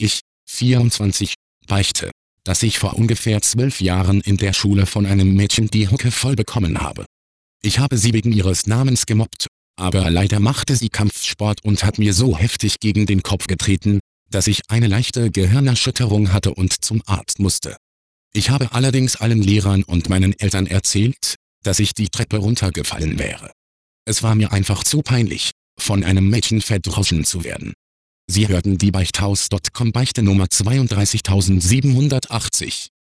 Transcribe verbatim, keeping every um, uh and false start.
Ich, vierundzwanzig, beichte, dass ich vor ungefähr zwölf Jahren in der Schule von einem Mädchen die Hucke voll bekommen habe. Ich habe sie wegen ihres Namens gemobbt, aber leider machte sie Kampfsport und hat mir so heftig gegen den Kopf getreten, dass ich eine leichte Gehirnerschütterung hatte und zum Arzt musste. Ich habe allerdings allen Lehrern und meinen Eltern erzählt, dass ich die Treppe runtergefallen wäre. Es war mir einfach zu peinlich, von einem Mädchen verdroschen zu werden. Sie hörten die Beichthaus Punkt com Beichte Nummer zweiunddreißigtausendsiebenhundertachtzig.